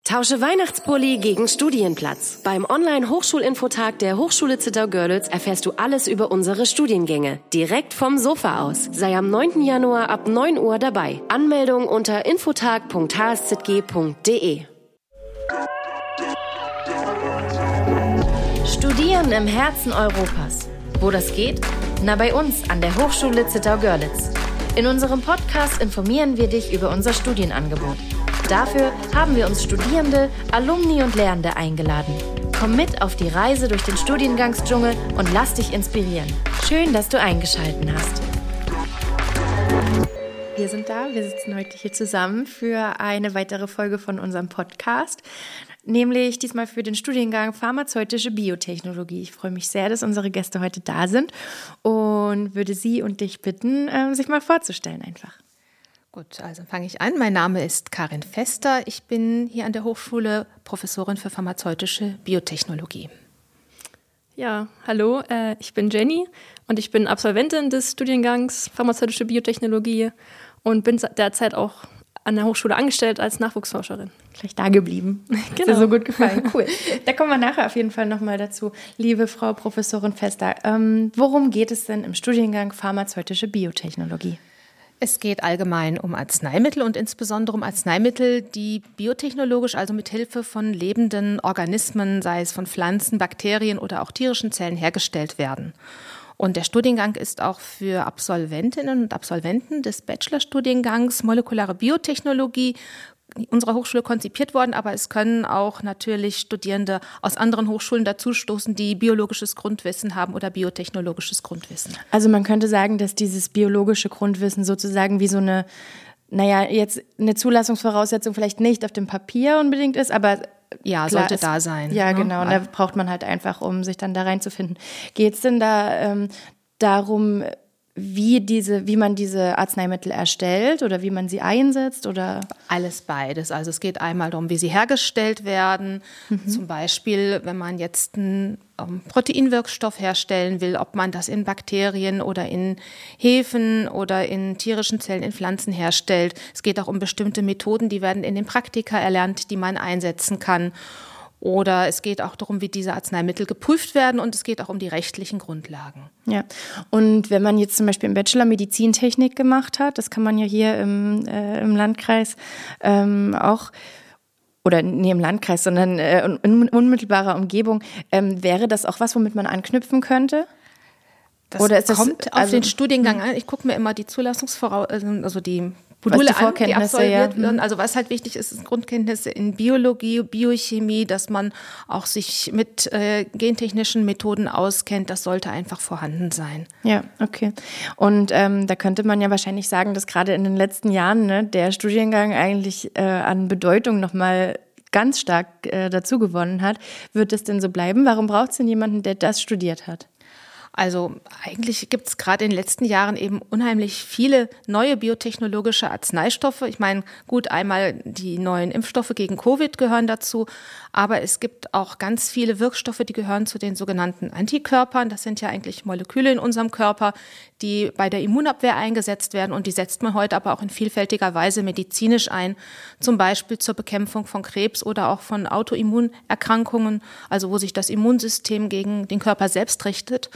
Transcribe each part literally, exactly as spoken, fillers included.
Tausche Weihnachtspulli gegen Studienplatz. Beim Online-Hochschulinfotag der Hochschule Zittau-Görlitz erfährst du alles über unsere Studiengänge. Direkt vom Sofa aus. Sei am neunten Januar ab neun Uhr dabei. Anmeldung unter infotag punkt h s z g punkt d e. Studieren im Herzen Europas. Wo das geht? Na, bei uns an der Hochschule Zittau-Görlitz. In unserem Podcast informieren wir dich über unser Studienangebot. Dafür haben wir uns Studierende, Alumni und Lehrende eingeladen. Komm mit auf die Reise durch den Studiengangsdschungel und lass dich inspirieren. Schön, dass du eingeschaltet hast. Wir sind da, wir sitzen heute hier zusammen für eine weitere Folge von unserem Podcast, nämlich diesmal für den Studiengang Pharmazeutische Biotechnologie. Ich freue mich sehr, dass unsere Gäste heute da sind und würde Sie und dich bitten, sich mal vorzustellen einfach. Gut, also fange ich an. Mein Name ist Karin Fester. Ich bin hier an der Hochschule Professorin für pharmazeutische Biotechnologie. Ja, hallo, äh, ich bin Jenny und ich bin Absolventin des Studiengangs Pharmazeutische Biotechnologie und bin derzeit auch an der Hochschule angestellt als Nachwuchsforscherin. Gleich da geblieben. Genau. Hat dir so gut gefallen. Cool. Da kommen wir nachher auf jeden Fall nochmal dazu. Liebe Frau Professorin Fester, ähm, worum geht es denn im Studiengang Pharmazeutische Biotechnologie? Es geht allgemein um Arzneimittel und insbesondere um Arzneimittel, die biotechnologisch, also mit Hilfe von lebenden Organismen, sei es von Pflanzen, Bakterien oder auch tierischen Zellen hergestellt werden. Und der Studiengang ist auch für Absolventinnen und Absolventen des Bachelorstudiengangs Molekulare Biotechnologie unserer Hochschule konzipiert worden, aber es können auch natürlich Studierende aus anderen Hochschulen dazustoßen, die biologisches Grundwissen haben oder biotechnologisches Grundwissen. Also man könnte sagen, dass dieses biologische Grundwissen sozusagen wie so eine, naja, jetzt eine Zulassungsvoraussetzung vielleicht nicht auf dem Papier unbedingt ist, aber ja, klar, sollte es, da sein. Ja, ne? genau, und da braucht man halt einfach, um sich dann da reinzufinden. Geht es denn da ähm, darum, wie diese, wie man diese Arzneimittel erstellt oder wie man sie einsetzt oder? Alles beides. Also es geht einmal darum, wie sie hergestellt werden. Mhm. Zum Beispiel, wenn man jetzt einen um, Proteinwirkstoff herstellen will, ob man das in Bakterien oder in Hefen oder in tierischen Zellen, in Pflanzen herstellt. Es geht auch um bestimmte Methoden, die werden in den Praktika erlernt, die man einsetzen kann. Oder es geht auch darum, wie diese Arzneimittel geprüft werden und es geht auch um die rechtlichen Grundlagen. Ja, und wenn man jetzt zum Beispiel im Bachelor Medizintechnik gemacht hat, das kann man ja hier im, äh, im Landkreis ähm, auch, oder nee, im Landkreis, sondern äh, in unmittelbarer Umgebung, ähm, wäre das auch was, womit man anknüpfen könnte? Das, Oder ist das kommt auf also, den Studiengang an. Ich gucke mir immer die Zulassungsvoraussetzungen, also die Module die an, die absolviert ja. werden. Also was halt wichtig ist, ist Grundkenntnisse in Biologie, Biochemie, dass man auch sich mit äh, gentechnischen Methoden auskennt. Das sollte einfach vorhanden sein. Ja, okay. Und ähm, da könnte man ja wahrscheinlich sagen, dass gerade in den letzten Jahren ne, der Studiengang eigentlich äh, an Bedeutung nochmal ganz stark äh, dazu gewonnen hat. Wird das denn so bleiben? Warum braucht es denn jemanden, der das studiert hat? Also eigentlich gibt es gerade in den letzten Jahren eben unheimlich viele neue biotechnologische Arzneistoffe. Ich meine, gut, einmal die neuen Impfstoffe gegen Covid gehören dazu, aber es gibt auch ganz viele Wirkstoffe, die gehören zu den sogenannten Antikörpern. Das sind ja eigentlich Moleküle in unserem Körper, die bei der Immunabwehr eingesetzt werden und die setzt man heute aber auch in vielfältiger Weise medizinisch ein, zum Beispiel zur Bekämpfung von Krebs oder auch von Autoimmunerkrankungen, also wo sich das Immunsystem gegen den Körper selbst richtet.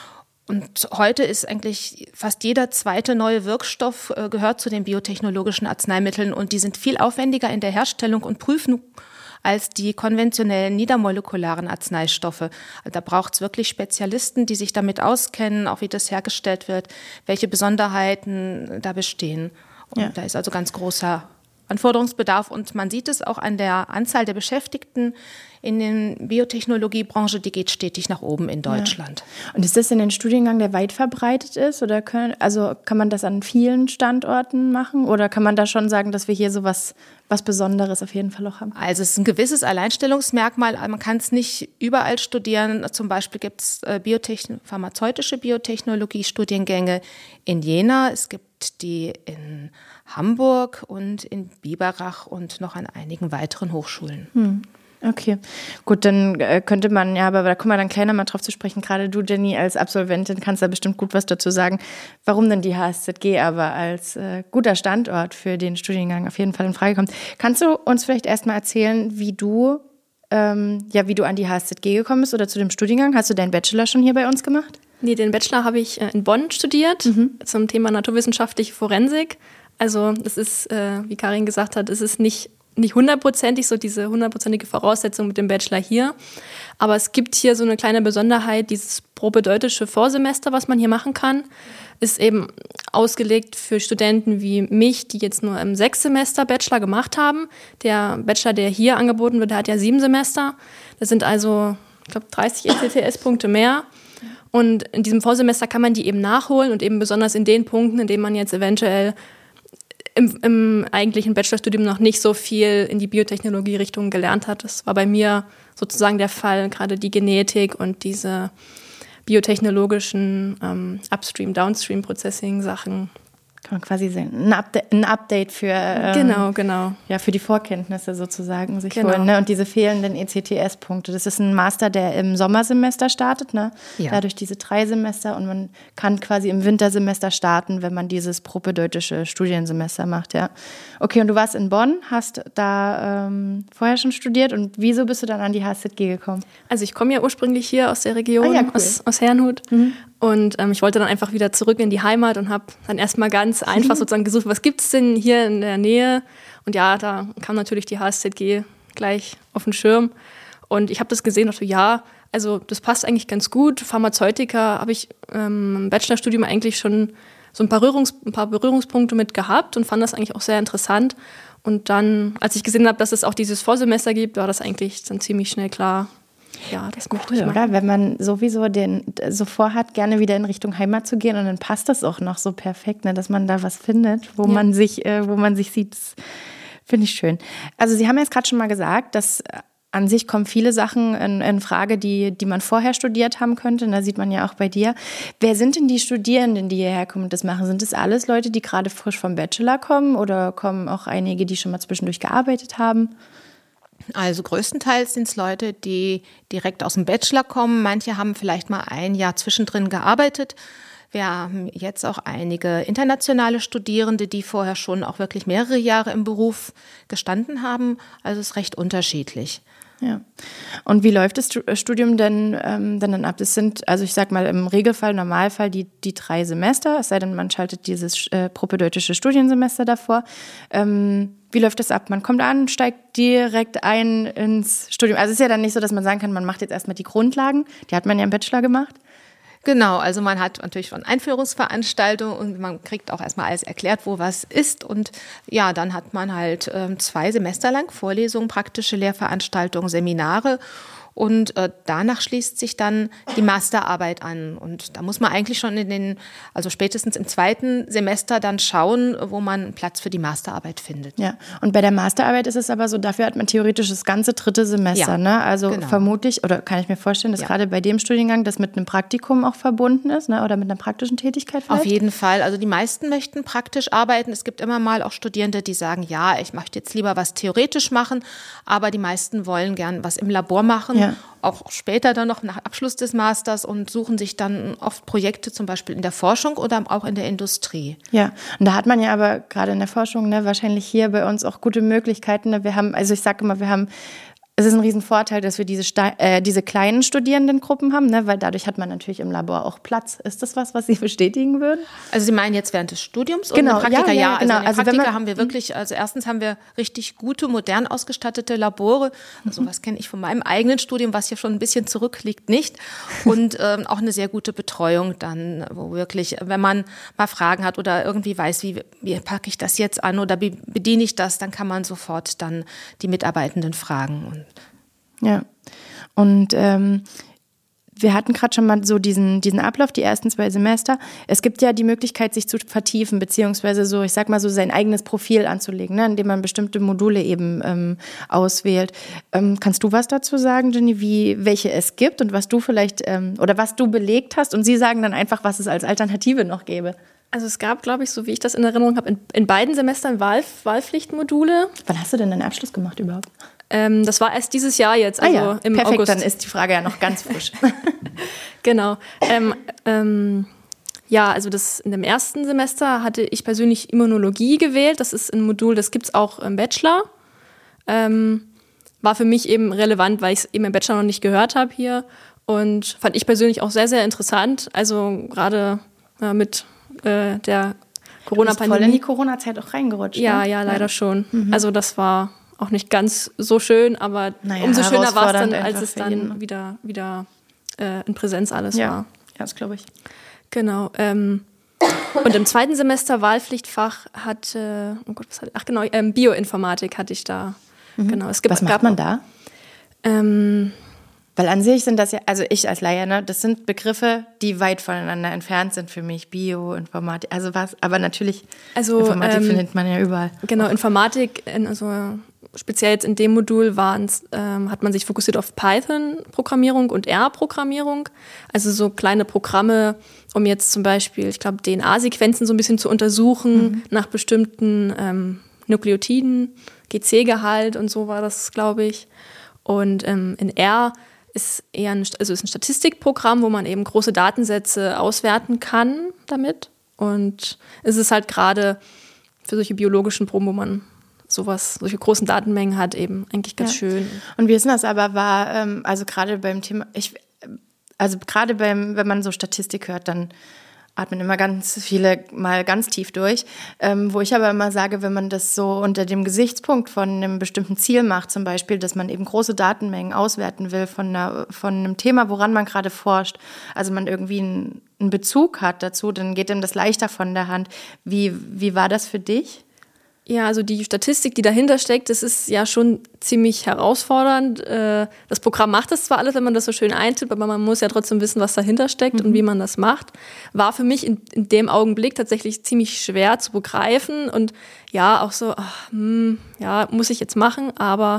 Und heute ist eigentlich fast jeder zweite neue Wirkstoff äh, gehört zu den biotechnologischen Arzneimitteln und die sind viel aufwendiger in der Herstellung und Prüfung als die konventionellen niedermolekularen Arzneistoffe. Also da braucht es wirklich Spezialisten, die sich damit auskennen, auch wie das hergestellt wird, welche Besonderheiten da bestehen. Und ja. Da ist also ganz großer Anforderungsbedarf und man sieht es auch an der Anzahl der Beschäftigten in der Biotechnologiebranche, die geht stetig nach oben in Deutschland. Ja. Und ist das denn ein Studiengang, der weit verbreitet ist oder können, also kann man das an vielen Standorten machen oder kann man da schon sagen, dass wir hier so was, was Besonderes auf jeden Fall auch haben? Also es ist ein gewisses Alleinstellungsmerkmal, man kann es nicht überall studieren. Zum Beispiel gibt es Biotechn- pharmazeutische Biotechnologie-Studiengänge in Jena, es gibt die in Hamburg und in Biberach und noch an einigen weiteren Hochschulen. Hm. Okay, gut, dann äh, könnte man, ja, aber da kommen wir dann kleiner mal drauf zu sprechen. Gerade du, Jenny, als Absolventin kannst da bestimmt gut was dazu sagen, warum denn die H S Z G aber als äh, guter Standort für den Studiengang auf jeden Fall in Frage kommt. Kannst du uns vielleicht erstmal erzählen, wie du, ähm, ja, wie du an die H S Z G gekommen bist oder zu dem Studiengang? Hast du deinen Bachelor schon hier bei uns gemacht? Nee, den Bachelor habe ich äh, in Bonn studiert, mhm. zum Thema naturwissenschaftliche Forensik. Also es ist, äh, wie Karin gesagt hat, es ist nicht nicht hundertprozentig so diese hundertprozentige Voraussetzung mit dem Bachelor hier. Aber es gibt hier so eine kleine Besonderheit, dieses propedeutische Vorsemester, was man hier machen kann, ist eben ausgelegt für Studenten wie mich, die jetzt nur im sechs Semester Bachelor gemacht haben. Der Bachelor, der hier angeboten wird, der hat ja sieben Semester. Das sind also, ich glaube, dreißig E C T S-Punkte mehr. Und in diesem Vorsemester kann man die eben nachholen und eben besonders in den Punkten, in denen man jetzt eventuell Im, im eigentlichen Bachelorstudium noch nicht so viel in die Biotechnologie-Richtung gelernt hat. Das war bei mir sozusagen der Fall, gerade die Genetik und diese biotechnologischen ähm, Upstream-, Downstream-Processing-Sachen. Kann man quasi sehen. Ein Update, ein Update für, ähm, genau, genau. Ja, für die Vorkenntnisse sozusagen sich genau. holen. Ne? Und diese fehlenden E C T S-Punkte. Das ist ein Master, der im Sommersemester startet. Ne? Ja. Dadurch diese drei Semester. Und man kann quasi im Wintersemester starten, wenn man dieses propedeutische Studiensemester macht. Ja. Okay, und du warst in Bonn, hast da ähm, vorher schon studiert. Und wieso bist du dann an die H S Z G gekommen? Also ich komme ja ursprünglich hier aus der Region, ah, ja, cool. aus, aus Herrnhut. Mhm. Und ähm, ich wollte dann einfach wieder zurück in die Heimat und habe dann erstmal ganz einfach sozusagen gesucht, was gibt es denn hier in der Nähe? Und ja, da kam natürlich die H S Z G gleich auf den Schirm. Und ich habe das gesehen und dachte, ja, also das passt eigentlich ganz gut. Pharmazeutika habe ich ähm, im Bachelorstudium eigentlich schon so ein paar, Berührungs-, ein paar Berührungspunkte mit gehabt und fand das eigentlich auch sehr interessant. Und dann, als ich gesehen habe, dass es auch dieses Vorsemester gibt, war das eigentlich dann ziemlich schnell klar. Ja, das cool, möchte ich machen. Oder? Wenn man sowieso den, so vorhat, gerne wieder in Richtung Heimat zu gehen und dann passt das auch noch so perfekt, ne, dass man da was findet, wo ja. man sich, äh, wo man sich sieht. Das finde ich schön. Also Sie haben jetzt gerade schon mal gesagt, dass an sich kommen viele Sachen in, in Frage, die, die man vorher studiert haben könnte. Und da sieht man ja auch bei dir. Wer sind denn die Studierenden, die hierher kommen und das machen? Sind das alles Leute, die gerade frisch vom Bachelor kommen oder kommen auch einige, die schon mal zwischendurch gearbeitet haben? Also größtenteils sind es Leute, die direkt aus dem Bachelor kommen. Manche haben vielleicht mal ein Jahr zwischendrin gearbeitet. Wir haben jetzt auch einige internationale Studierende, die vorher schon auch wirklich mehrere Jahre im Beruf gestanden haben. Also es ist recht unterschiedlich. Ja. Und wie läuft das Studium denn, ähm, denn dann ab? Das sind, also ich sag mal im Regelfall, Normalfall die, die drei Semester, es sei denn, man schaltet dieses äh, propedeutische Studiensemester davor. Ähm, wie läuft das ab? Man kommt an, steigt direkt ein ins Studium. Also es ist ja dann nicht so, dass man sagen kann, man macht jetzt erstmal die Grundlagen. Die hat man ja im Bachelor gemacht. Genau, also man hat natürlich schon Einführungsveranstaltungen und man kriegt auch erstmal alles erklärt, wo was ist. Und ja, dann hat man halt äh, zwei Semester lang Vorlesungen, praktische Lehrveranstaltungen, Seminare. Und äh, danach schließt sich dann die Masterarbeit an. Und da muss man eigentlich schon in den, also spätestens im zweiten Semester dann schauen, wo man Platz für die Masterarbeit findet. Ja, und bei der Masterarbeit ist es aber so, dafür hat man theoretisch das ganze dritte Semester, ja, ne? Also genau. Vermutlich, oder kann ich mir vorstellen, dass ja. gerade bei dem Studiengang das mit einem Praktikum auch verbunden ist, ne? Oder mit einer praktischen Tätigkeit vielleicht? Auf jeden Fall. Also die meisten möchten praktisch arbeiten. Es gibt immer mal auch Studierende, die sagen, ja, ich möchte jetzt lieber was theoretisch machen, aber die meisten wollen gern was im Labor machen. Ja. Auch später dann noch nach Abschluss des Masters und suchen sich dann oft Projekte zum Beispiel in der Forschung oder auch in der Industrie. Ja, und da hat man ja aber gerade in der Forschung ne, wahrscheinlich hier bei uns auch gute Möglichkeiten. Ne? Wir haben, also ich sage immer, wir haben Es ist ein Riesenvorteil, dass wir diese, Ste- äh, diese kleinen Studierendengruppen haben, ne? Weil dadurch hat man natürlich im Labor auch Platz. Ist das was, was Sie bestätigen würden? Also Sie meinen jetzt während des Studiums genau, oder Praktika? Ja, ja, ja, genau. Also in also Praktika man, haben wir wirklich, also erstens haben wir richtig gute, modern ausgestattete Labore. Also mhm. was kenne ich von meinem eigenen Studium, was hier schon ein bisschen zurückliegt, nicht. Und ähm, auch eine sehr gute Betreuung dann, wo wirklich, wenn man mal Fragen hat oder irgendwie weiß, wie, wie packe ich das jetzt an oder wie bediene ich das, dann kann man sofort dann die Mitarbeitenden fragen. Und Ja, und ähm, wir hatten gerade schon mal so diesen, diesen Ablauf, die ersten zwei Semester. Es gibt ja die Möglichkeit, sich zu vertiefen, beziehungsweise so, ich sag mal so, sein eigenes Profil anzulegen, ne, indem man bestimmte Module eben ähm, auswählt. Ähm, kannst du was dazu sagen, Jenny, wie, welche es gibt und was du vielleicht, ähm, oder was du belegt hast? Und Sie sagen dann einfach, was es als Alternative noch gäbe. Also es gab, glaube ich, so wie ich das in Erinnerung habe, in, in beiden Semestern Wahl, Wahlpflichtmodule. Wann hast du denn deinen Abschluss gemacht überhaupt? Ähm, das war erst dieses Jahr jetzt, also ah ja, im perfekt, August. Dann ist die Frage ja noch ganz frisch. Genau. Ähm, ähm, ja, also das in dem ersten Semester hatte ich persönlich Immunologie gewählt. Das ist ein Modul, das gibt es auch im Bachelor. Ähm, war für mich eben relevant, weil ich es eben im Bachelor noch nicht gehört habe hier. Und fand ich persönlich auch sehr, sehr interessant. Also gerade äh, mit äh, der Corona-Pandemie. Du bist voll in die Corona-Zeit auch reingerutscht. Ja, ne? ja, leider ja. schon. Mhm. Also das war auch nicht ganz so schön, aber naja, umso schöner war es dann, herausfordernd als es einfach für jeden. dann wieder, wieder äh, in Präsenz alles Ja, war. ja, das glaube ich. Genau. Ähm, und im zweiten Semester Wahlpflichtfach hatte, oh Gott, was hatte, ach genau, ähm, Bioinformatik hatte ich da. Mhm. Genau. Es gibt, was macht gab, man da? Ähm, Weil an sich sind das ja, also ich als Laie, ne, das sind Begriffe, die weit voneinander entfernt sind für mich. Bio, Informatik, also was, aber natürlich, also, Informatik ähm, findet man ja überall. Genau, Informatik, in, also speziell jetzt in dem Modul waren's, ähm, hat man sich fokussiert auf Python-Programmierung und R-Programmierung. Also so kleine Programme, um jetzt zum Beispiel, ich glaube, D N A-Sequenzen so ein bisschen zu untersuchen mhm. nach bestimmten ähm, Nukleotiden, G C-Gehalt und so war das, glaube ich. Und ähm, in R ist eher ein, also ist ein Statistikprogramm, wo man eben große Datensätze auswerten kann damit. Und es ist halt gerade für solche biologischen Proben, wo man sowas, solche großen Datenmengen hat, eben eigentlich ganz ja. schön. Und wie ist das aber war, ähm, also gerade beim Thema, ich, also gerade beim, wenn man so Statistik hört, dann atmen immer ganz viele mal ganz tief durch. Ähm, wo ich aber immer sage, wenn man das so unter dem Gesichtspunkt von einem bestimmten Ziel macht, zum Beispiel, dass man eben große Datenmengen auswerten will von, einer, von einem Thema, woran man gerade forscht, also man irgendwie einen, einen Bezug hat dazu, dann geht einem das leichter von der Hand. Wie, wie war das für dich? Ja, also die Statistik, die dahinter steckt, das ist ja schon ziemlich herausfordernd. Das Programm macht das zwar alles, wenn man das so schön eintippt, aber man muss ja trotzdem wissen, was dahinter steckt mhm. und wie man das macht. War für mich in, in dem Augenblick tatsächlich ziemlich schwer zu begreifen und ja, auch so, ach, hm, ja, muss ich jetzt machen, aber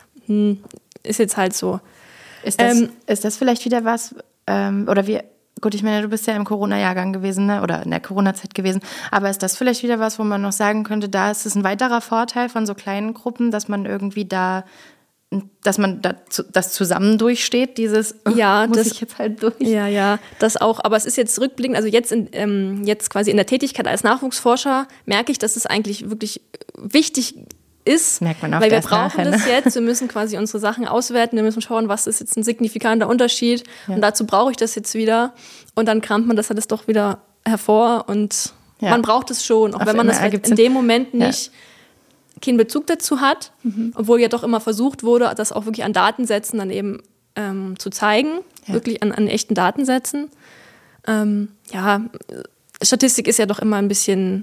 hm, ist jetzt halt so. Ist das, ähm, ist das vielleicht wieder was, ähm, oder wie... Gut, ich meine, du bist ja im Corona-Jahrgang gewesen, ne? Oder in der Corona-Zeit gewesen. Aber ist das vielleicht wieder was, wo man noch sagen könnte, da ist es ein weiterer Vorteil von so kleinen Gruppen, dass man irgendwie da, dass man da, das zusammen durchsteht, dieses, oh, ja, muss das, ich jetzt halt durch. Ja, ja, das auch. Aber es ist jetzt rückblickend, also jetzt, in, ähm, jetzt quasi in der Tätigkeit als Nachwuchsforscher merke ich, dass es eigentlich wirklich wichtig ist, merkt man auch weil wir erst brauchen nachher, ne? das jetzt, wir müssen quasi unsere Sachen auswerten, wir müssen schauen, was ist jetzt ein signifikanter Unterschied ja. und dazu brauche ich das jetzt wieder und dann kramt man das alles doch wieder hervor und ja. man braucht es schon, auch Auf wenn man das in dem Moment nicht ja. keinen Bezug dazu hat, mhm. obwohl ja doch immer versucht wurde, das auch wirklich an Datensätzen dann eben ähm, zu zeigen, ja. wirklich an, an echten Datensätzen. Ähm, ja, Statistik ist ja doch immer ein bisschen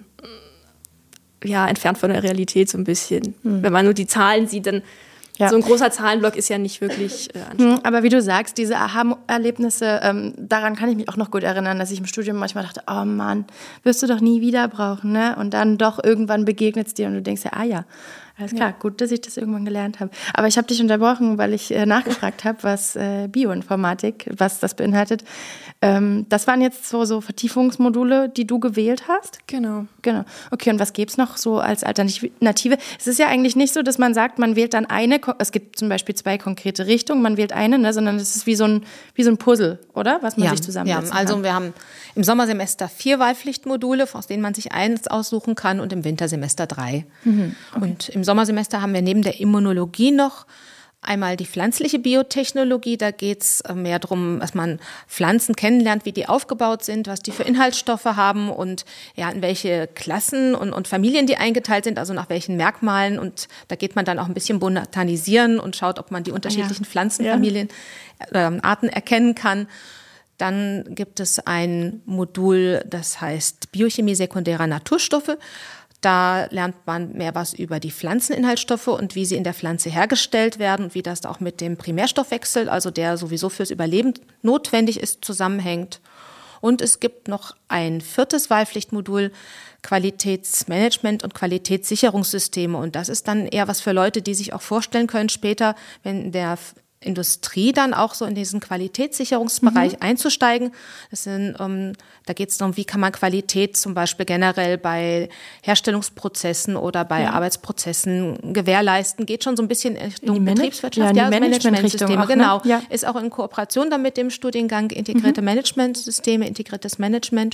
ja, entfernt von der Realität so ein bisschen. Hm. Wenn man nur die Zahlen sieht, dann ja. so ein großer Zahlenblock ist ja nicht wirklich äh, anstrengend. Aber wie du sagst, diese Aha-Erlebnisse, ähm, daran kann ich mich auch noch gut erinnern, dass ich im Studium manchmal dachte, oh Mann, wirst du doch nie wieder brauchen, ne? Und dann doch irgendwann begegnet es dir und du denkst ja, ah ja, alles klar, ja. gut, dass ich das irgendwann gelernt habe. Aber ich habe dich unterbrochen, weil ich äh, nachgefragt habe, was äh, Bioinformatik, was das beinhaltet. Ähm, das waren jetzt so, so Vertiefungsmodule, die du gewählt hast? Genau. Genau. Okay, und was gäbe es noch so als Alternative? Es ist ja eigentlich nicht so, dass man sagt, man wählt dann eine, es gibt zum Beispiel zwei konkrete Richtungen, man wählt eine, ne, sondern es ist wie so ein, wie so ein Puzzle, oder? Was man ja, sich zusammensetzen ja, also kann. wir haben im Sommersemester vier Wahlpflichtmodule, aus denen man sich eins aussuchen kann und im Wintersemester drei. Mhm, okay. Und im Sommersemester haben wir neben der Immunologie noch einmal die pflanzliche Biotechnologie. Da geht es mehr darum, dass man Pflanzen kennenlernt, wie die aufgebaut sind, was die für Inhaltsstoffe haben und ja, in welche Klassen und, und Familien die eingeteilt sind, also nach welchen Merkmalen. Und da geht man dann auch ein bisschen botanisieren und schaut, ob man die unterschiedlichen ja. Pflanzenfamilien, ja. äh, Arten erkennen kann. Dann gibt es ein Modul, das heißt Biochemie sekundärer Naturstoffe. Da lernt man mehr was über die Pflanzeninhaltsstoffe und wie sie in der Pflanze hergestellt werden und wie das auch mit dem Primärstoffwechsel, also der sowieso fürs Überleben notwendig ist, zusammenhängt. Und es gibt noch ein viertes Wahlpflichtmodul, Qualitätsmanagement und Qualitätssicherungssysteme. Und das ist dann eher was für Leute, die sich auch vorstellen können, später, wenn der Industrie dann auch so in diesen Qualitätssicherungsbereich mhm. einzusteigen. Das sind, um, da geht es darum, wie kann man Qualität zum Beispiel generell bei Herstellungsprozessen oder bei ja. Arbeitsprozessen gewährleisten. Geht schon so ein bisschen in Richtung Betriebswirtschaft, ja, ja, Managementsysteme, auch, genau. Ne? Ja. Ist auch in Kooperation dann mit dem Studiengang integrierte mhm. Managementsysteme, integriertes Management.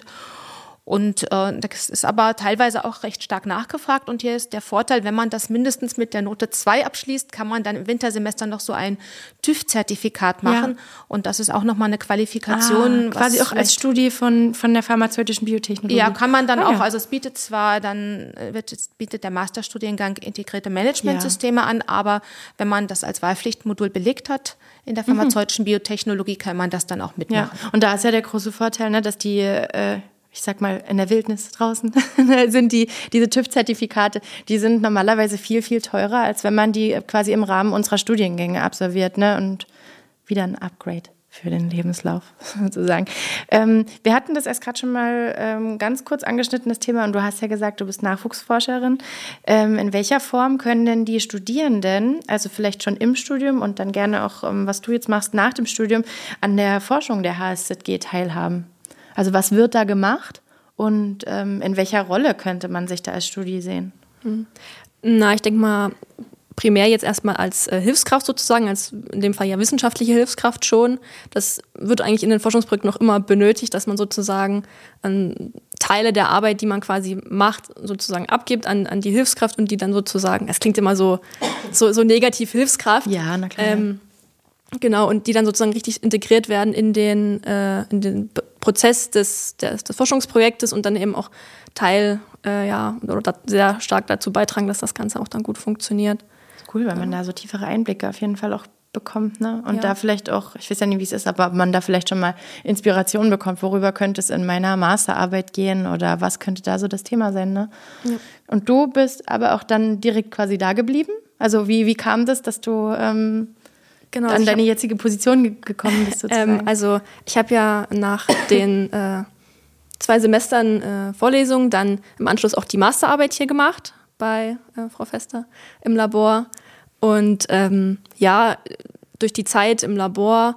Und äh, das ist aber teilweise auch recht stark nachgefragt. Und hier ist der Vorteil, wenn man das mindestens mit der Note zwei abschließt, kann man dann im Wintersemester noch so ein TÜV-Zertifikat machen. Ja. Und das ist auch nochmal eine Qualifikation. Ah, quasi auch als Studie von, von der pharmazeutischen Biotechnologie. Ja, kann man dann ah, auch. Ja. Also es bietet zwar dann, wird, es bietet der Masterstudiengang integrierte Managementsysteme ja. an, aber wenn man das als Wahlpflichtmodul belegt hat in der pharmazeutischen mhm. Biotechnologie, kann man das dann auch mitmachen. Ja. Und da ist ja der große Vorteil, ne, dass die äh, ich sag mal, in der Wildnis draußen sind die, diese TÜV-Zertifikate, die sind normalerweise viel, viel teurer, als wenn man die quasi im Rahmen unserer Studiengänge absolviert, ne? Und wieder ein Upgrade für den Lebenslauf, sozusagen. Ähm, wir hatten das erst gerade schon mal ähm, ganz kurz angeschnitten, das Thema, und du hast ja gesagt, du bist Nachwuchsforscherin. Ähm, in welcher Form können denn die Studierenden, also vielleicht schon im Studium und dann gerne auch, ähm, was du jetzt machst nach dem Studium, an der Forschung der H S Z G teilhaben? Also was wird da gemacht und ähm, in welcher Rolle könnte man sich da als Studie sehen? Na, ich denke mal, primär jetzt erstmal als äh, Hilfskraft sozusagen, als in dem Fall ja wissenschaftliche Hilfskraft schon. Das wird eigentlich in den Forschungsprojekten noch immer benötigt, dass man sozusagen ähm, Teile der Arbeit, die man quasi macht, sozusagen abgibt an, an die Hilfskraft und die dann sozusagen, es klingt immer so, so, so negativ Hilfskraft. Ja, na klar. Ähm, Genau, und die dann sozusagen richtig integriert werden in den, äh, in den Prozess des, des, des Forschungsprojektes und dann eben auch Teil, äh, ja, oder sehr stark dazu beitragen, dass das Ganze auch dann gut funktioniert. Cool, weil man da so tiefere Einblicke auf jeden Fall auch bekommt, ne? Und ja. da vielleicht auch, ich weiß ja nicht, wie es ist, aber man da vielleicht schon mal Inspiration bekommt, worüber könnte es in meiner Masterarbeit gehen oder was könnte da so das Thema sein, ne? Ja. Und du bist aber auch dann direkt quasi da geblieben? Also wie, wie kam das, dass du ähm, Genau, an deine hab, jetzige Position ge- gekommen bist sozusagen? Ähm, also ich habe ja nach den äh, zwei Semestern äh, Vorlesungen dann im Anschluss auch die Masterarbeit hier gemacht bei äh, Frau Fester im Labor. Und ähm, ja, durch die Zeit im Labor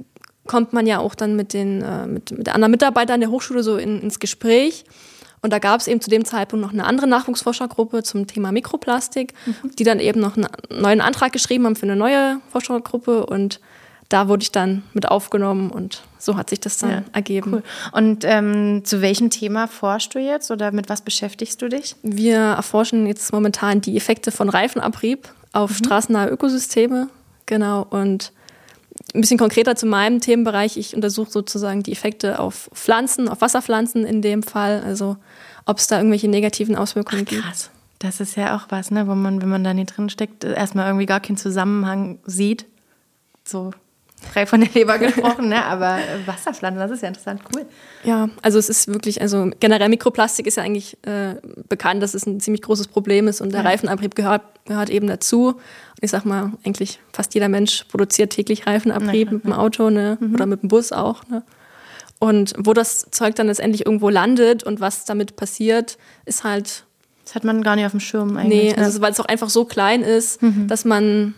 kommt man ja auch dann mit den äh, mit, mit anderen Mitarbeitern der Hochschule so in, ins Gespräch. Und da gab es eben zu dem Zeitpunkt noch eine andere Nachwuchsforschergruppe zum Thema Mikroplastik, mhm. die dann eben noch einen neuen Antrag geschrieben haben für eine neue Forschergruppe. Und da wurde ich dann mit aufgenommen und so hat sich das dann ja, ergeben. Cool. Und ähm, zu welchem Thema forschst du jetzt oder mit was beschäftigst du dich? Wir erforschen jetzt momentan die Effekte von Reifenabrieb auf mhm. straßennahe Ökosysteme. Genau. Und ein bisschen konkreter zu meinem Themenbereich, ich untersuche sozusagen die Effekte auf Pflanzen, auf Wasserpflanzen in dem Fall, also ob es da irgendwelche negativen Auswirkungen Ach, gibt. Krass, das ist ja auch was, ne, wo man, wenn man da nicht drin steckt, erstmal irgendwie gar keinen Zusammenhang sieht, so frei von der Leber gesprochen, ne, aber Wasserpflanzen, das ist ja interessant, cool. Ja, also es ist wirklich, also generell Mikroplastik ist ja eigentlich äh, bekannt, dass es ein ziemlich großes Problem ist und der ja. Reifenabrieb gehört, gehört eben dazu. Und ich sag mal, eigentlich fast jeder Mensch produziert täglich Reifenabrieb ja, mit dem Auto, ne, mhm. oder mit dem Bus auch, ne. Und wo das Zeug dann letztendlich irgendwo landet und was damit passiert, ist halt... Das hat man gar nicht auf dem Schirm eigentlich. Nee, also ne? Weil es auch einfach so klein ist, mhm. dass man...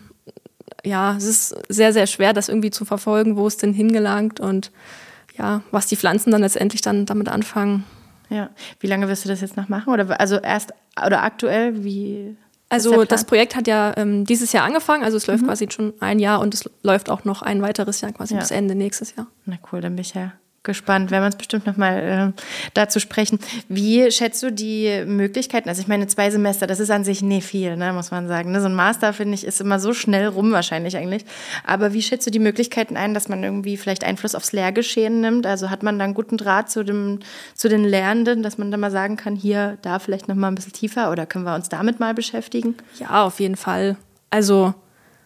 Ja, es ist sehr, sehr schwer, das irgendwie zu verfolgen, wo es denn hingelangt und ja, was die Pflanzen dann letztendlich dann damit anfangen. Ja, wie lange wirst du das jetzt noch machen? Oder also erst oder aktuell, wie? Also das Projekt hat ja ähm, dieses Jahr angefangen, also es läuft mhm. quasi schon ein Jahr und es läuft auch noch ein weiteres Jahr, quasi ja. bis Ende nächstes Jahr. Na cool, dann bin ich ja gespannt, werden wir uns bestimmt nochmal äh, dazu sprechen. Wie schätzt du die Möglichkeiten? Also ich meine, zwei Semester, das ist an sich nicht viel, ne, muss man sagen. Ne? So ein Master, finde ich, ist immer so schnell rum wahrscheinlich eigentlich. Aber wie schätzt du die Möglichkeiten ein, dass man irgendwie vielleicht Einfluss aufs Lehrgeschehen nimmt? Also hat man da einen guten Draht zu, dem, zu den Lehrenden, dass man da mal sagen kann, hier, da vielleicht nochmal ein bisschen tiefer oder können wir uns damit mal beschäftigen? Ja, auf jeden Fall. Also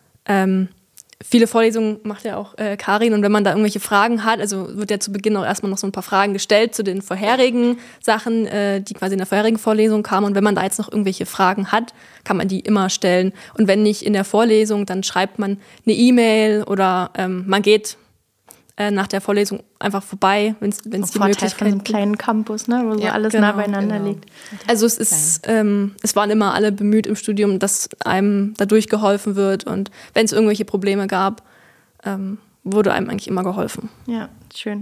ähm viele Vorlesungen macht ja auch äh, Karin und wenn man da irgendwelche Fragen hat, also wird ja zu Beginn auch erstmal noch so ein paar Fragen gestellt zu den vorherigen Sachen, äh, die quasi in der vorherigen Vorlesung kamen und wenn man da jetzt noch irgendwelche Fragen hat, kann man die immer stellen und wenn nicht in der Vorlesung, dann schreibt man eine E-Mail oder ähm, man geht äh, nach der Vorlesung einfach vorbei, wenn es die Möglichkeit gibt. Von so einem kleinen Campus, ne, wo so ja, alles genau, nah beieinander genau. liegt. Also es ist, ähm, es waren immer alle bemüht im Studium, dass einem dadurch geholfen wird und wenn es irgendwelche Probleme gab, ähm, wurde einem eigentlich immer geholfen. Ja, schön.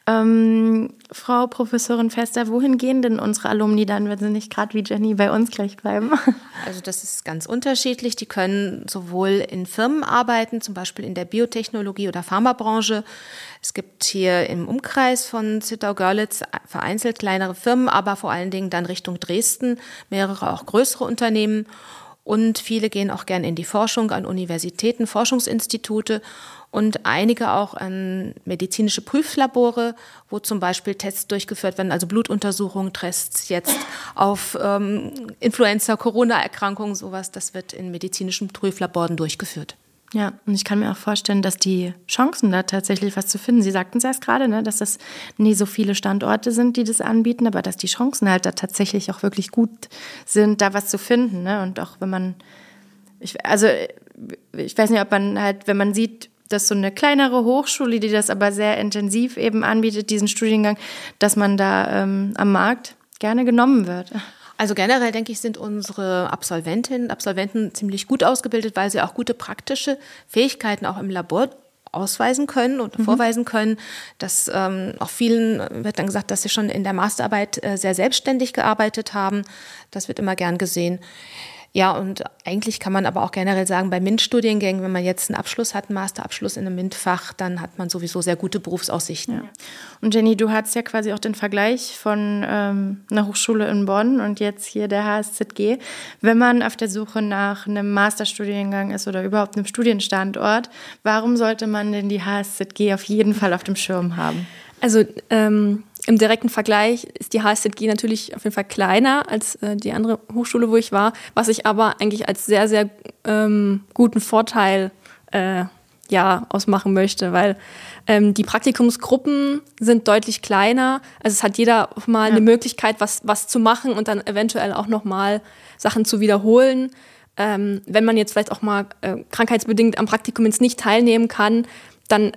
Ähm, Frau Professorin Fester, wohin gehen denn unsere Alumni dann, wenn sie nicht gerade wie Jenny bei uns gleich bleiben? Also das ist ganz unterschiedlich. Die können sowohl in Firmen arbeiten, zum Beispiel in der Biotechnologie oder Pharmabranche. Es gibt hier im Umkreis von Zittau-Görlitz vereinzelt kleinere Firmen, aber vor allen Dingen dann Richtung Dresden mehrere auch größere Unternehmen. Und viele gehen auch gern in die Forschung an Universitäten, Forschungsinstitute und einige auch an medizinische Prüflabore, wo zum Beispiel Tests durchgeführt werden, also Blutuntersuchungen, Tests jetzt auf ähm, Influenza, Corona-Erkrankungen, sowas. Das wird in medizinischen Prüflaboren durchgeführt. Ja, und ich kann mir auch vorstellen, dass die Chancen da tatsächlich was zu finden, Sie sagten es erst gerade, ne, dass das nie so viele Standorte sind, die das anbieten, aber dass die Chancen halt da tatsächlich auch wirklich gut sind, da was zu finden. Ne? Und auch wenn man, ich, also ich weiß nicht, ob man halt, wenn man sieht, dass so eine kleinere Hochschule, die das aber sehr intensiv eben anbietet, diesen Studiengang, dass man da ähm, am Markt gerne genommen wird. Also generell, denke ich, sind unsere Absolventinnen und Absolventen ziemlich gut ausgebildet, weil sie auch gute praktische Fähigkeiten auch im Labor ausweisen können und mhm. vorweisen können. Dass ähm, auch vielen wird dann gesagt, dass sie schon in der Masterarbeit äh, sehr selbstständig gearbeitet haben. Das wird immer gern gesehen. Ja, und eigentlich kann man aber auch generell sagen, bei MINT-Studiengängen, wenn man jetzt einen Abschluss hat, einen Masterabschluss in einem MINT-Fach, dann hat man sowieso sehr gute Berufsaussichten. Ja. Und Jenny, du hattest ja quasi auch den Vergleich von ähm, einer Hochschule in Bonn und jetzt hier der H S Z G. Wenn man auf der Suche nach einem Masterstudiengang ist oder überhaupt einem Studienstandort, warum sollte man denn die H S Z G auf jeden Fall auf dem Schirm haben? Also ähm, im direkten Vergleich ist die H S Z G natürlich auf jeden Fall kleiner als äh, die andere Hochschule, wo ich war, was ich aber eigentlich als sehr, sehr ähm, guten Vorteil äh, ja, ausmachen möchte, weil ähm, die Praktikumsgruppen sind deutlich kleiner. Also es hat jeder mal ja. eine Möglichkeit, was, was zu machen und dann eventuell auch nochmal Sachen zu wiederholen. Ähm, wenn man jetzt vielleicht auch mal äh, krankheitsbedingt am Praktikum jetzt nicht teilnehmen kann, dann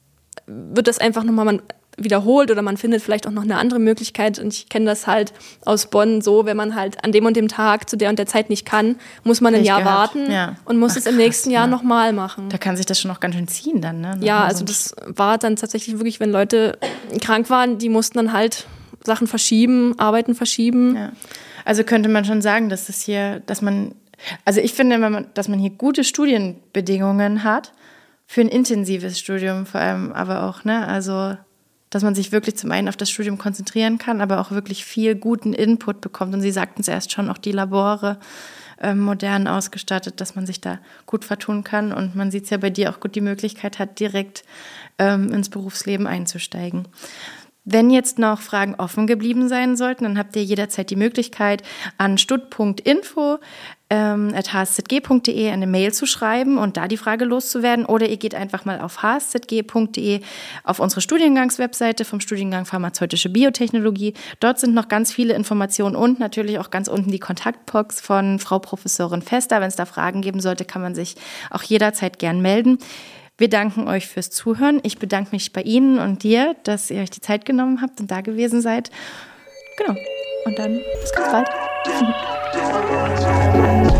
wird das einfach nochmal man wiederholt oder man findet vielleicht auch noch eine andere Möglichkeit. Und ich kenne das halt aus Bonn so, wenn man halt an dem und dem Tag zu der und der Zeit nicht kann, muss man ein Jahr gehabt. warten ja. und muss Ach, es im krass, nächsten Jahr ja. nochmal machen. Da kann sich das schon noch ganz schön ziehen dann, ne? Ja, also das war dann tatsächlich wirklich, wenn Leute krank waren, die mussten dann halt Sachen verschieben, Arbeiten verschieben. Ja. Also könnte man schon sagen, dass das hier, dass man, also ich finde, wenn man, dass man hier gute Studienbedingungen hat, für ein intensives Studium vor allem, aber auch, ne, also dass man sich wirklich zum einen auf das Studium konzentrieren kann, aber auch wirklich viel guten Input bekommt. Und Sie sagten es erst schon, auch die Labore äh, modern ausgestattet, dass man sich da gut vertun kann. Und man sieht es ja bei dir auch gut, die Möglichkeit hat, direkt ähm, ins Berufsleben einzusteigen. Wenn jetzt noch Fragen offen geblieben sein sollten, dann habt ihr jederzeit die Möglichkeit, an stud punkt info ähm, at h s z g punkt d e eine Mail zu schreiben und da die Frage loszuwerden. Oder ihr geht einfach mal auf h s z g punkt d e auf unsere Studiengangswebseite vom Studiengang Pharmazeutische Biotechnologie. Dort sind noch ganz viele Informationen und natürlich auch ganz unten die Kontaktbox von Frau Professorin Fester. Wenn es da Fragen geben sollte, kann man sich auch jederzeit gern melden. Wir danken euch fürs Zuhören. Ich bedanke mich bei Ihnen und dir, dass ihr euch die Zeit genommen habt und da gewesen seid. Genau. Und dann bis ganz bald.